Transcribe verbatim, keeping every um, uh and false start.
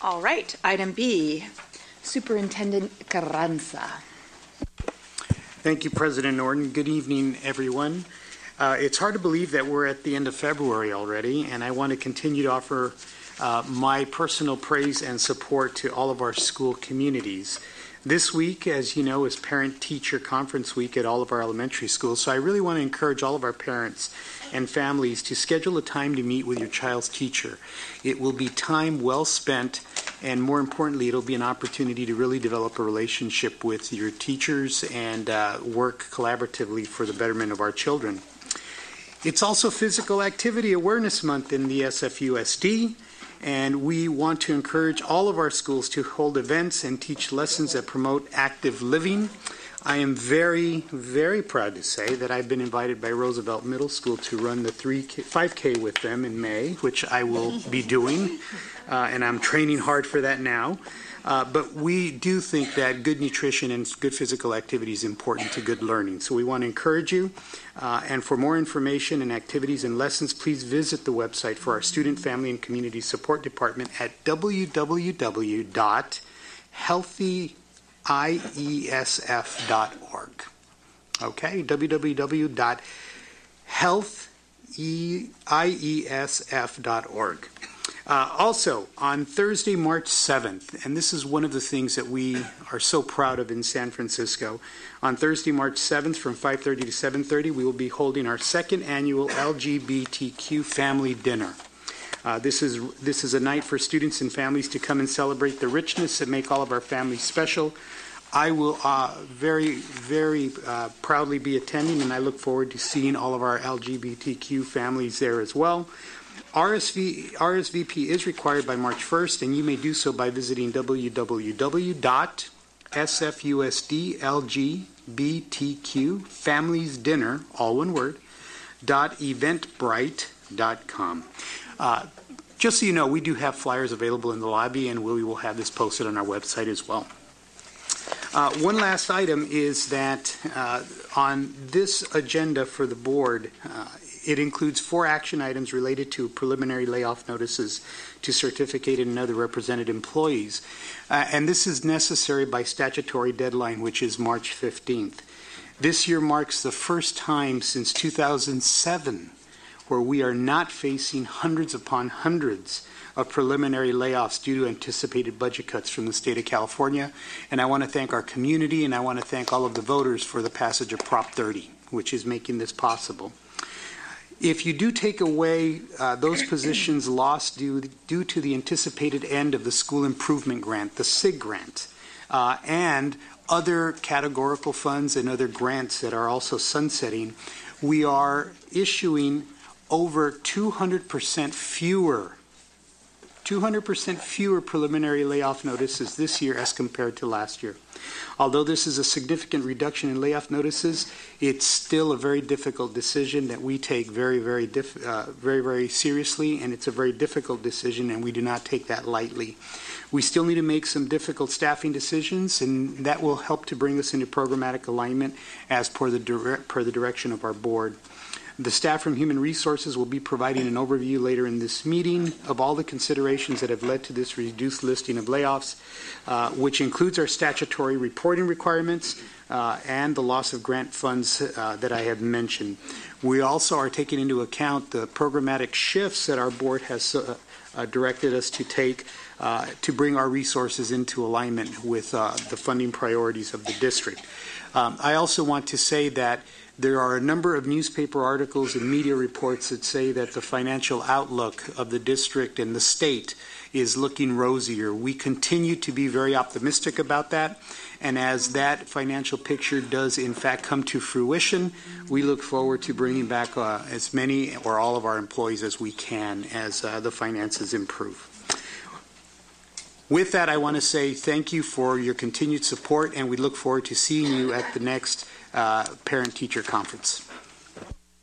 All right, item B, Superintendent Carranza. Thank you, President Norton. Good evening, everyone. Uh, it's hard to believe that we're at the end of February already, and I want to continue to offer uh, my personal praise and support to all of our school communities. This week, as you know, is Parent-Teacher Conference Week at all of our elementary schools, so I really want to encourage all of our parents and families to schedule a time to meet with your child's teacher. It will be time well spent, and more importantly, it'll be an opportunity to really develop a relationship with your teachers and uh, work collaboratively for the betterment of our children. It's also Physical Activity Awareness Month in the S F U S D, and we want to encourage all of our schools to hold events and teach lessons that promote active living. I am very, very proud to say that I've been invited by Roosevelt Middle School to run the three K, five K with them in May, which I will be doing, uh, and I'm training hard for that now. Uh, but we do think that good nutrition and good physical activity is important to good learning. So we want to encourage you. Uh, and for more information and activities and lessons, please visit the website for our Student, Family, and Community Support Department at w w w dot healthy I E S F dot org. Okay, w w w dot health I E S F dot org. Uh, also, on Thursday, March seventh, and this is one of the things that we are so proud of in San Francisco, on Thursday, March seventh from five thirty to seven thirty, we will be holding our second annual L G B T Q Family Dinner. Uh, this is this is a night for students and families to come and celebrate the richness that make all of our families special. I will uh, very, very uh, proudly be attending, and I look forward to seeing all of our L G B T Q families there as well. R S V, R S V P is required by March first, and you may do so by visiting w w w dot s f u s d l g b t q families dinner, all one word, dot eventbrite dot com. Uh, just so you know, we do have flyers available in the lobby, and we will have this posted on our website as well. Uh, one last item is that uh, on this agenda for the board, uh, it includes four action items related to preliminary layoff notices to certificated and other represented employees. Uh, and this is necessary by statutory deadline, which is March fifteenth. This year marks the first time since two thousand seven where we are not facing hundreds upon hundreds of preliminary layoffs due to anticipated budget cuts from the state of California. And I want to thank our community, and I want to thank all of the voters for the passage of Prop thirty, which is making this possible. If you do take away uh, those positions lost due, due to the anticipated end of the School Improvement Grant, the S I G grant, uh, and other categorical funds and other grants that are also sunsetting, we are issuing over two hundred percent fewer two hundred percent fewer preliminary layoff notices this year as compared to last year. Although this is a significant reduction in layoff notices, it's still a very difficult decision that we take very, very, diff- uh, very, very seriously, and it's a very difficult decision, and we do not take that lightly. We still need to make some difficult staffing decisions, and that will help to bring us into programmatic alignment as per the, dire- per the direction of our board. The staff from Human Resources will be providing an overview later in this meeting of all the considerations that have led to this reduced listing of layoffs, uh, which includes our statutory reporting requirements uh, and the loss of grant funds uh, that I have mentioned. We also are taking into account the programmatic shifts that our board has uh, uh, directed us to take uh, to bring our resources into alignment with uh, the funding priorities of the district. Um, I also want to say that there are a number of newspaper articles and media reports that say that the financial outlook of the district and the state is looking rosier. We continue to be very optimistic about that, and as that financial picture does in fact come to fruition, we look forward to bringing back uh, as many or all of our employees as we can as uh, the finances improve. With that, I want to say thank you for your continued support, and we look forward to seeing you at the next uh, Parent-Teacher Conference.